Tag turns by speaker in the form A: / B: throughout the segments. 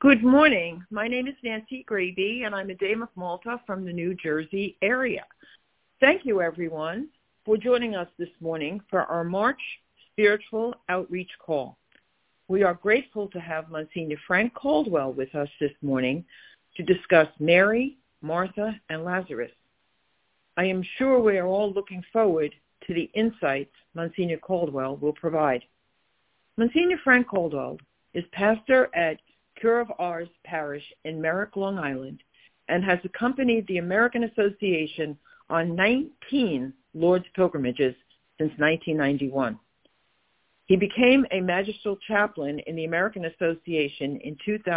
A: Good morning. My name is Nancy Graby, and I'm a Dame of Malta from the New Jersey area. Thank you, everyone, for joining us this morning for our March Spiritual Outreach Call. We are grateful to have Monsignor Frank Caldwell with us this morning to discuss Mary, Martha, and Lazarus. I am sure we are all looking forward to the insights Monsignor Caldwell will provide. Monsignor Frank Caldwell is pastor at Cure of Ars Parish in Merrick, Long Island, and has accompanied the American Association on 19 Lord's pilgrimages since 1991. He became a magistral chaplain in the American Association in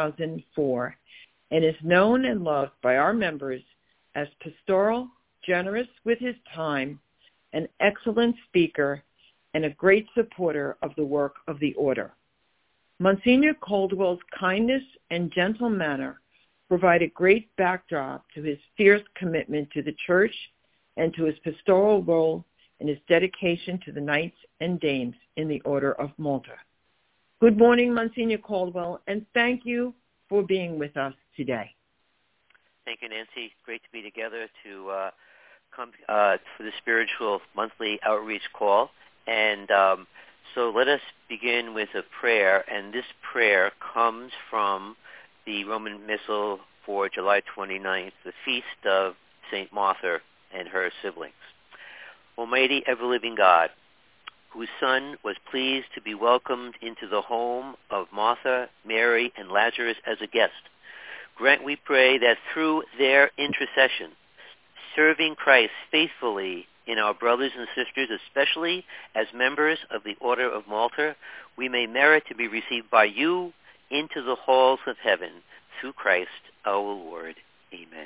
A: 2004 and is known and loved by our members as pastoral, generous with his time, an excellent speaker, and a great supporter of the work of the order. Monsignor Caldwell's kindness and gentle manner provide a great backdrop to his fierce commitment to the church and to his pastoral role and his dedication to the knights and dames in the Order of Malta. Good morning, Monsignor Caldwell, and thank you for being with us today.
B: Thank you, Nancy. Great to be together to come for the spiritual monthly outreach call. And so let us begin with a prayer, and this prayer comes from the Roman Missal for July 29th, the feast of St. Martha and her siblings. Almighty, ever-living God, whose Son was pleased to be welcomed into the home of Martha, Mary, and Lazarus as a guest, grant, we pray, that through their intercession, serving Christ faithfully in our brothers and sisters, especially as members of the Order of Malta, we may merit to be received by you into the halls of heaven through Christ our Lord. Amen.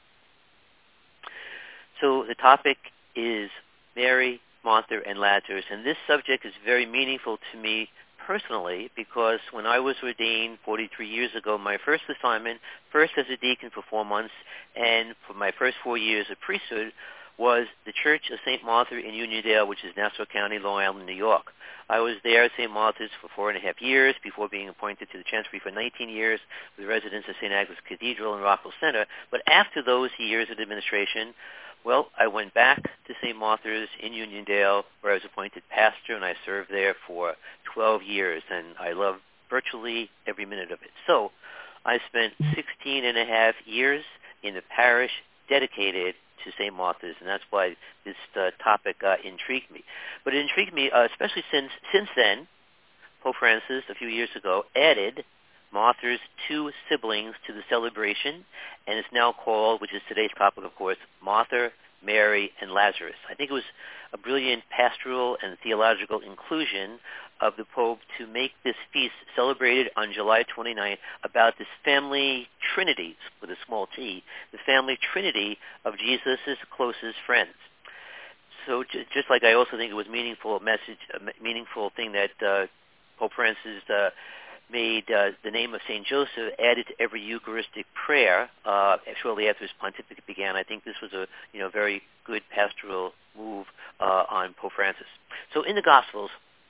B: So the topic is Mary, Martha, and Lazarus, and this subject is very meaningful to me personally because when I was ordained 43 years ago, my first assignment, first as a deacon for 4 months, and for my first 4 years of priesthood, was the Church of St. Martha in Uniondale, which is Nassau County, Long Island, New York. I was there at St. Martha's for 4.5 years before being appointed to the chancery for 19 years with residence at St. Agnes Cathedral in Rockville Center. But after those years of administration, well, I went back to St. Martha's in Uniondale, where I was appointed pastor, and I served there for 12 years, and I loved virtually every minute of it. So I spent 16 and a half years in the parish dedicated to St. Martha's, and that's why this topic intrigued me. But it intrigued me especially since then, Pope Francis, a few years ago, added Martha's 2 siblings to the celebration, and it's now called, which is today's topic, of course, Martha, Mary, and Lazarus. I think it was a brilliant pastoral and theological inclusion of the Pope to make this feast celebrated on July 29th about this family trinity, with a small t, the family trinity of Jesus' closest friends. So just like I also think it was a meaningful thing that Pope Francis made the name of St. Joseph added to every Eucharistic prayer shortly after his pontificate began. I think this was a very good pastoral move on Pope Francis. So in the Gospels,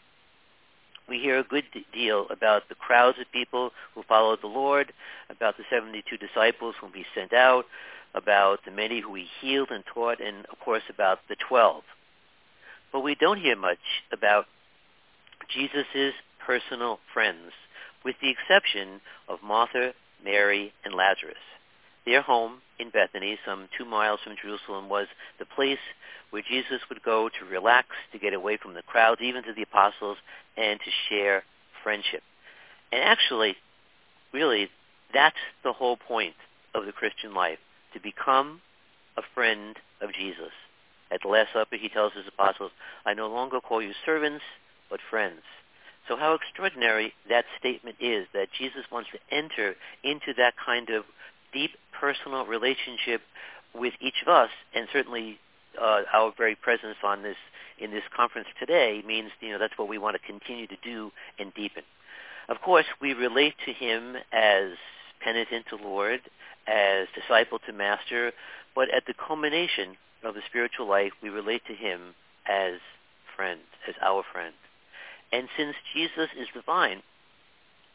B: we hear a good deal about the crowds of people who followed the Lord, about the 72 disciples whom he sent out, about the many who he healed and taught, and, of course, about the 12. But we don't hear much about Jesus' personal friends, with the exception of Martha, Mary, and Lazarus. Their home in Bethany, some 2 miles from Jerusalem, was the place where Jesus would go to relax, to get away from the crowds, even to the apostles, and to share friendship. And actually, really, that's the whole point of the Christian life, to become a friend of Jesus. At the Last Supper, he tells his apostles, I no longer call you servants, but friends. So how extraordinary that statement is, that Jesus wants to enter into that kind of deep personal relationship with each of us, and certainly our very presence in this conference today means that's what we want to continue to do and deepen. Of course, we relate to him as penitent to Lord, as disciple to master, but at the culmination of the spiritual life, we relate to him as friend, as our friend. And since Jesus is divine,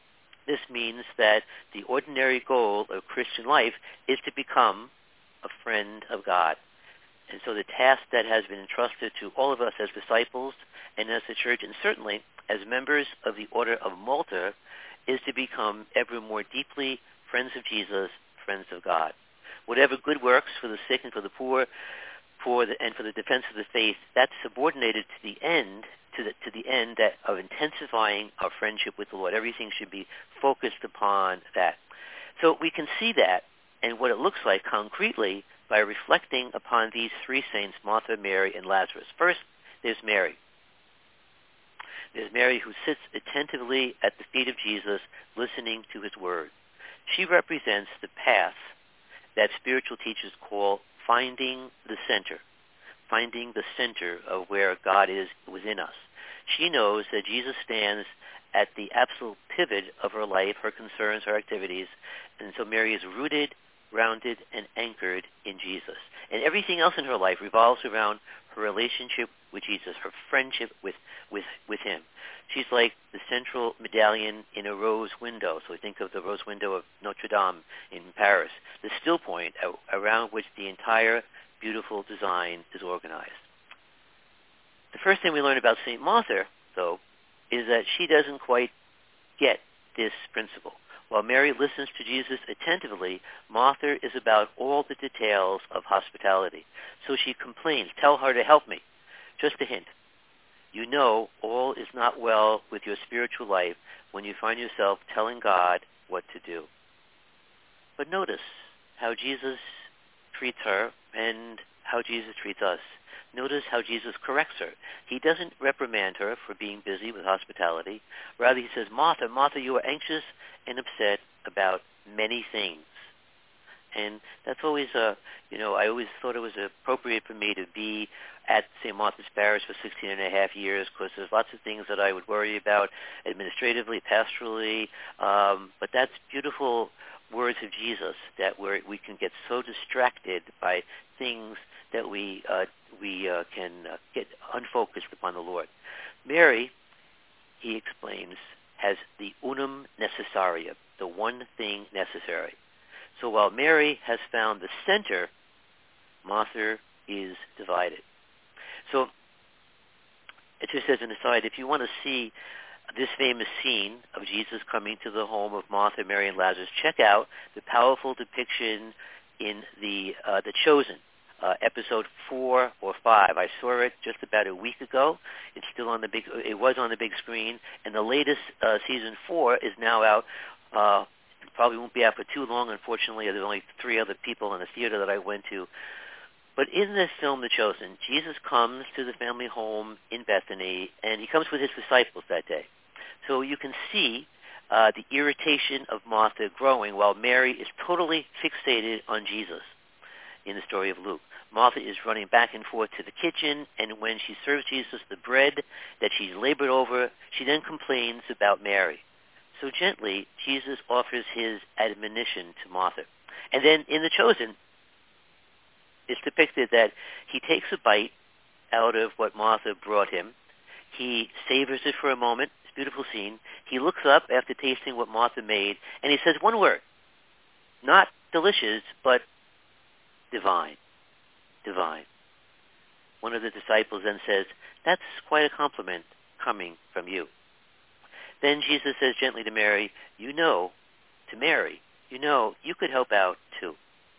B: This means that the ordinary goal of Christian life is to become a friend of God. And so the task that has been entrusted to all of us as disciples and as the church, and certainly as members of the Order of Malta, is to become ever more deeply friends of Jesus, friends of God. Whatever good works for the sick and for the poor, and for the defense of the faith, that's subordinated to the end, to the end of intensifying our friendship with the Lord. Everything should be focused upon that. So we can see that and what it looks like concretely by reflecting upon these three saints, Martha, Mary, and Lazarus. First, there's Mary. There's Mary who sits attentively at the feet of Jesus, listening to his word. She represents the path that spiritual teachers call finding the center of where God is within us. She knows that Jesus stands at the absolute pivot of her life, her concerns, her activities, and so Mary is rooted, grounded, and anchored in Jesus. And everything else in her life revolves around her relationship with Jesus, her friendship with him. She's like the central medallion in a rose window. So we think of the rose window of Notre Dame in Paris, the still point around which the entire beautiful design is organized. The first thing we learn about St. Martha, though, is that she doesn't quite get this principle. While Mary listens to Jesus attentively, Martha is about all the details of hospitality. So she complains, "Tell her to help me." Just a hint. You know all is not well with your spiritual life when you find yourself telling God what to do. But notice how Jesus treats her and how Jesus treats us. Notice how Jesus corrects her. He doesn't reprimand her for being busy with hospitality. Rather, he says, "Martha, Martha, you are anxious and upset about many things." And that's always I always thought it was appropriate for me to be at St. Martha's Parish for 16 and a half years, because there's lots of things that I would worry about administratively, pastorally, but that's beautiful words of Jesus, that we can get so distracted by things that we can get unfocused upon the Lord. Mary, he explains, has the unum necessarium, the one thing necessary. So while Mary has found the center, Martha is divided. So it just as an aside, if you want to see this famous scene of Jesus coming to the home of Martha, Mary, and Lazarus, check out the powerful depiction in the Chosen, episode 4 or 5. I saw it just about a week ago. It's still on it was on the big screen, and the latest season 4 is now out. Probably won't be out for too long. Unfortunately, there's only 3 other people in the theater that I went to. But in this film, The Chosen, Jesus comes to the family home in Bethany, and he comes with his disciples that day. So you can see the irritation of Martha growing while Mary is totally fixated on Jesus in the story of Luke. Martha is running back and forth to the kitchen, and when she serves Jesus the bread that she's labored over, she then complains about Mary. So gently, Jesus offers his admonition to Martha. And then in The Chosen, it's depicted that he takes a bite out of what Martha brought him. He savors it for a moment. It's a beautiful scene. He looks up after tasting what Martha made, and he says one word. Not delicious, but divine. Divine. One of the disciples then says, "That's quite a compliment coming from you." Then Jesus says gently to Mary, to Mary, you could help out too.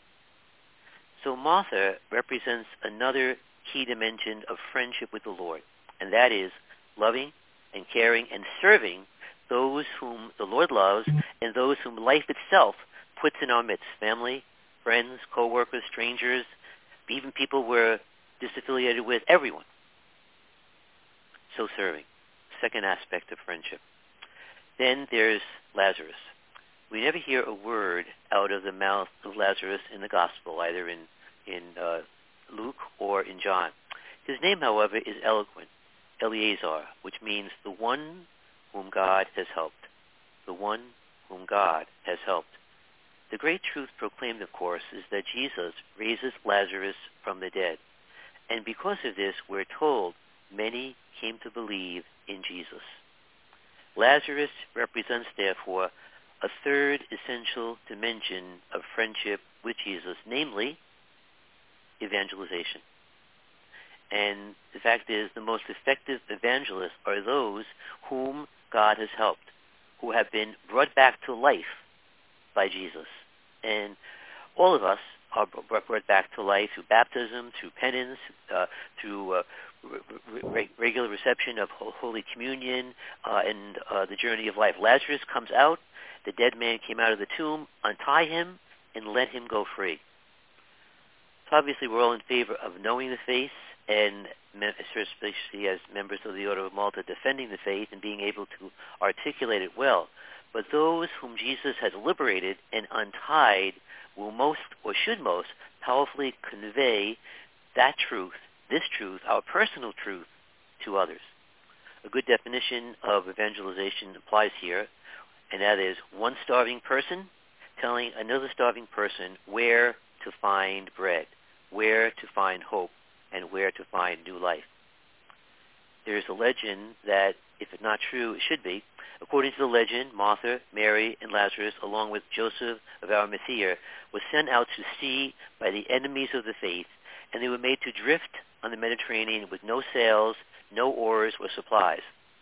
B: So Martha represents another key dimension of friendship with the Lord, and that is loving and caring and serving those whom the Lord loves and those whom life itself puts in our midst, family, friends, co-workers, strangers, even people we're disaffiliated with, everyone. So serving, second aspect of friendship. Then there's Lazarus. We never hear a word out of the mouth of Lazarus in the gospel, either in Luke or in John. His name, however, is eloquent, Eleazar, which means the one whom God has helped. The one whom God has helped. The great truth proclaimed, of course, is that Jesus raises Lazarus from the dead. And because of this, we're told many came to believe in Jesus. Lazarus represents, therefore, a third essential dimension of friendship with Jesus, namely evangelization. And the fact is, the most effective evangelists are those whom God has helped, who have been brought back to life by Jesus. And all of us are brought back to life through baptism, through penance, through regular reception of Holy Communion, and the journey of life. Lazarus comes out, the dead man came out of the tomb, untie him, and let him go free. So obviously we're all in favor of knowing the faith, and especially as members of the Order of Malta, defending the faith and being able to articulate it well. But those whom Jesus has liberated and untied will most, or should most, powerfully convey that truth, this truth, our personal truth, to others. A good definition of evangelization applies here, and that is one starving person telling another starving person where to find bread, where to find hope, and where to find new life. There is a legend that, if it's not true, it should be. According to the legend, Martha, Mary, and Lazarus, along with Joseph of Arimathea, were sent out to sea by the enemies of the faith, and they were made to drift on the Mediterranean with no sails, no oars, or supplies.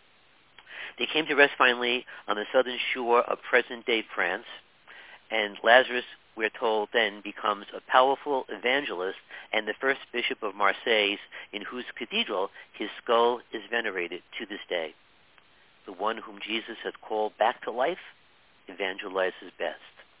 B: They came to rest finally on the southern shore of present-day France, and Lazarus, we're told, then becomes a powerful evangelist and the first bishop of Marseille, in whose cathedral his skull is venerated to this day. The one whom Jesus has called back to life evangelizes best.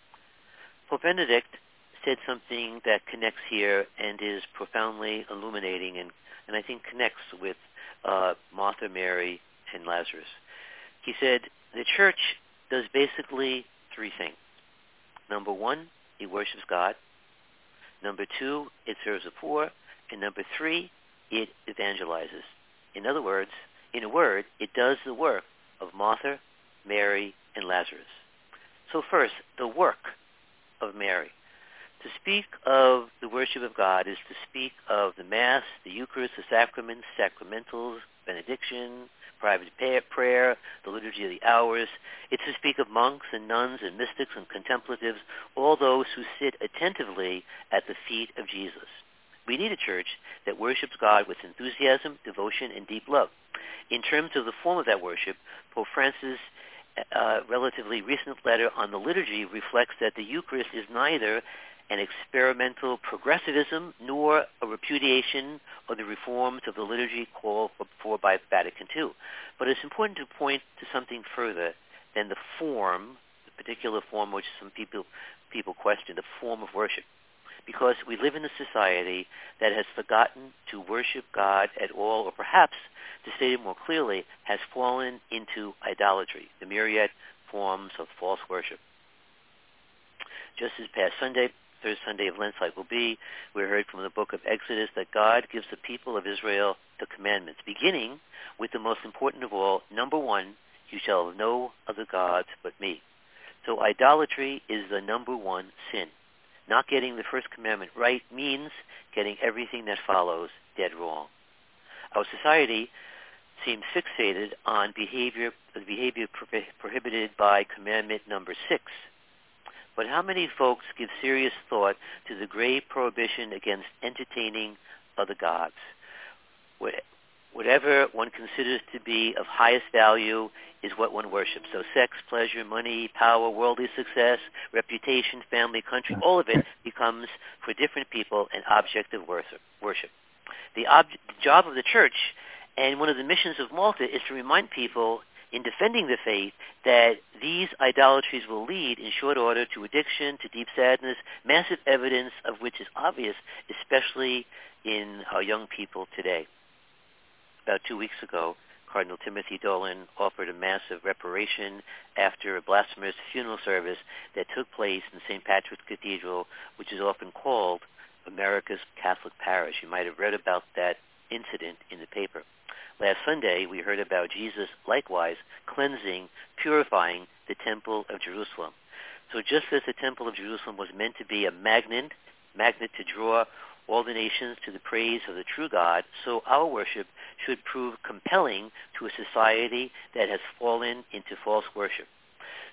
B: Pope Benedict said something that connects here and is profoundly illuminating and I think connects with Martha, Mary, and Lazarus. He said, the church does basically three things. Number one, it worships God. Number two, it serves the poor. And number three, it evangelizes. In other words, in a word, it does the work of Martha, Mary, and Lazarus. So first, the work of Mary. To speak of the worship of God is to speak of the Mass, the Eucharist, the sacraments, sacramentals, benediction, private prayer, the Liturgy of the Hours. It's to speak of monks and nuns and mystics and contemplatives, all those who sit attentively at the feet of Jesus. We need a church that worships God with enthusiasm, devotion, and deep love. In terms of the form of that worship, Pope Francis' relatively recent letter on the liturgy reflects that the Eucharist is neither an experimental progressivism nor a repudiation of the reforms of the liturgy called for by Vatican II. But it's important to point to something further than the form, the particular form which some people question, the form of worship. Because we live in a society that has forgotten to worship God at all, or perhaps, to state it more clearly, has fallen into idolatry, the myriad forms of false worship. Just this past Sunday, third Sunday of Lent cycle B, we heard from the book of Exodus that God gives the people of Israel the commandments, beginning with the most important of all, number one, you shall have no other gods but me. So idolatry is the number one sin. Not getting the first commandment right means getting everything that follows dead wrong. Our society seems fixated on the behavior prohibited by commandment number 6. But how many folks give serious thought to the grave prohibition against entertaining other gods? Whatever one considers to be of highest value is what one worships. So sex, pleasure, money, power, worldly success, reputation, family, country, all of it becomes, for different people, an object of worship. The job of the church, and one of the missions of Malta, is to remind people in defending the faith that these idolatries will lead in short order to addiction, to deep sadness, massive evidence of which is obvious, especially in our young people today. About 2 weeks ago, Cardinal Timothy Dolan offered a massive reparation after a blasphemous funeral service that took place in St. Patrick's Cathedral, which is often called America's Catholic Parish. You might have read about that incident in the paper. Last Sunday, we heard about Jesus likewise cleansing, purifying the Temple of Jerusalem. So just as the Temple of Jerusalem was meant to be a magnet to draw all the nations to the praise of the true God, so our worship should prove compelling to a society that has fallen into false worship.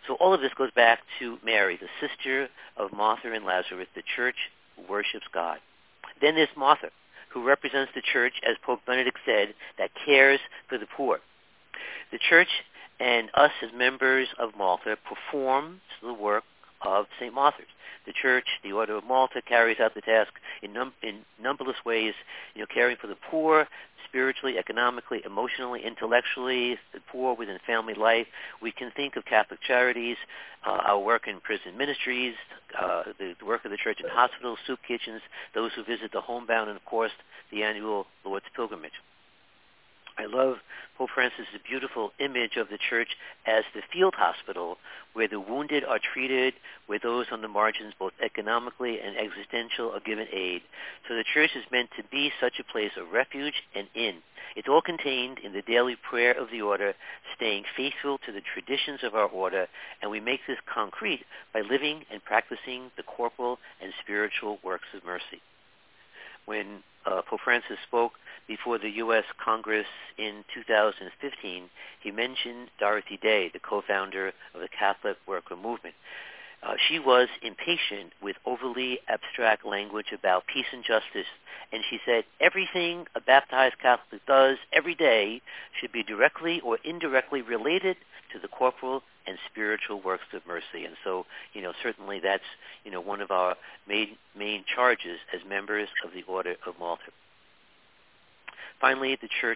B: So all of this goes back to Mary, the sister of Martha and Lazarus, the church who worships God. Then there's Martha, who represents the church, as Pope Benedict said, that cares for the poor. The church and us as members of Malta performs the work of St. Martha's. The church, the Order of Malta, carries out the task in numberless ways, caring for the poor, spiritually, economically, emotionally, intellectually, the poor within family life. We can think of Catholic Charities, our work in prison ministries, the work of the church in hospitals, soup kitchens, those who visit the homebound, and, of course, the annual Lord's Pilgrimage. I love Pope Francis' beautiful image of the church as the field hospital where the wounded are treated, where those on the margins, both economically and existential, are given aid. So the church is meant to be such a place of refuge and inn. It's all contained in the daily prayer of the order, staying faithful to the traditions of our order, and we make this concrete by living and practicing the corporal and spiritual works of mercy. When Pope Francis spoke before the U.S. Congress in 2015, he mentioned Dorothy Day, the co-founder of the Catholic Worker Movement. She was impatient with overly abstract language about peace and justice, and she said everything a baptized Catholic does every day should be directly or indirectly related to the corporal and spiritual works of mercy. And so, certainly that's, one of our main charges as members of the Order of Malta. Finally, the church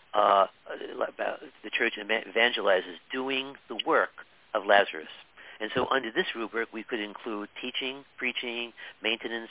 B: evangelizes doing the work of Lazarus. And so under this rubric, we could include teaching, preaching, maintenance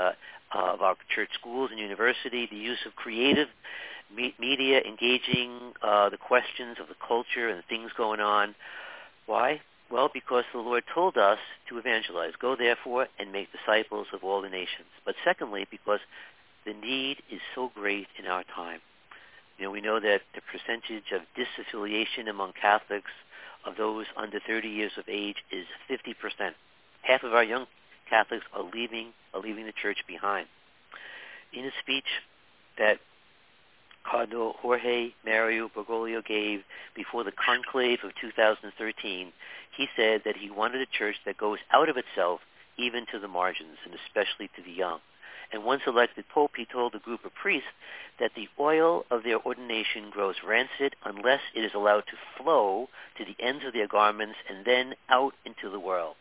B: of our church schools and university, the use of creative media, engaging the questions of the culture and things going on. Why? Well, because the Lord told us to evangelize. Go, therefore, and make disciples of all the nations. But secondly, because the need is so great in our time. We know that the percentage of disaffiliation among Catholics of those under 30 years of age is 50%. Half of our young Catholics are leaving the church behind. In a speech that Cardinal Jorge Mario Bergoglio gave before the conclave of 2013, he said that he wanted a church that goes out of itself even to the margins, and especially to the young. And once elected Pope, he told a group of priests that the oil of their ordination grows rancid unless it is allowed to flow to the ends of their garments and then out into the world.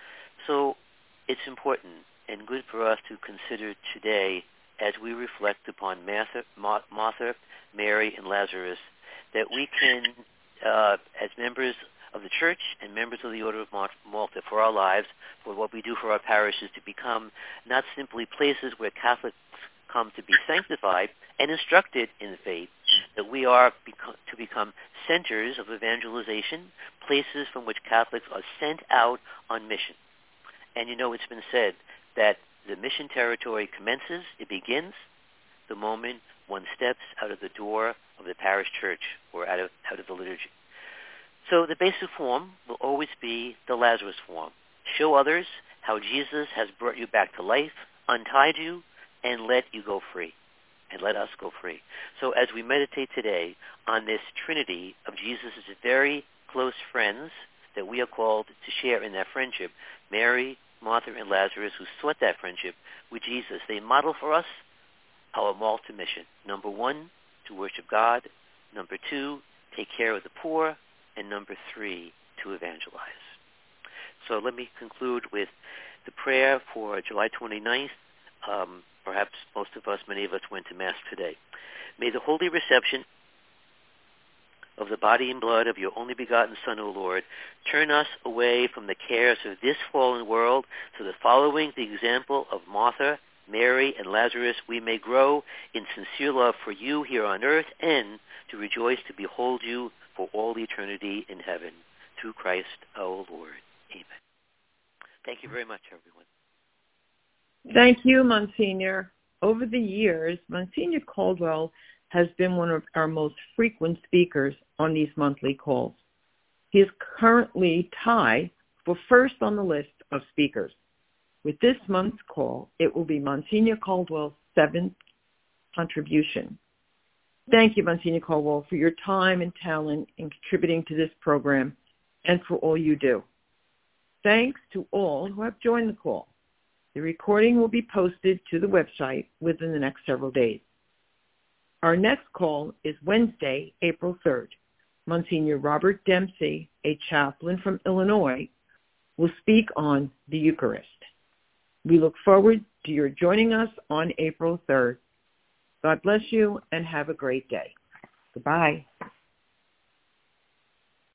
B: So it's important and good for us to consider today, as we reflect upon Martha, Mary, and Lazarus, that we can, as members of the church and members of the Order of Malta, for our lives, for what we do for our parishes, to become not simply places where Catholics come to be sanctified and instructed in the faith, that we are to become centers of evangelization, places from which Catholics are sent out on mission. And it's been said that the mission territory commences, it begins, the moment one steps out of the door of the parish church or out of the liturgy. So the basic form will always be the Lazarus form. Show others how Jesus has brought you back to life, untied you, and let you go free, and let us go free. So as we meditate today on this trinity of Jesus' very close friends that we are called to share in that friendship, Mary, Martha, and Lazarus, who sought that friendship with Jesus, they model for us our Malta mission. Number 1, to worship God. Number 2, take care of the poor. And number 3, to evangelize. So let me conclude with the prayer for July 29th. Perhaps many of us went to Mass today. May the holy reception of the body and blood of your only begotten Son, O Lord, turn us away from the cares of this fallen world, so that following the example of Martha, Mary, and Lazarus, we may grow in sincere love for you here on earth, and to rejoice to behold you for all eternity in heaven. Through Christ our Lord. Amen. Thank you very much, everyone.
A: Thank you, Monsignor. Over the years, Monsignor Caldwell has been one of our most frequent speakers on these monthly calls. He is currently tied for first on the list of speakers. With this month's call, it will be Monsignor Caldwell's 7th contribution. Thank you, Monsignor Caldwell, for your time and talent in contributing to this program and for all you do. Thanks to all who have joined the call. The recording will be posted to the website within the next several days. Our next call is Wednesday, April 3rd. Monsignor Robert Dempsey, a chaplain from Illinois, will speak on the Eucharist. We look forward to your joining us on April 3rd. God bless you and have a great day. Goodbye.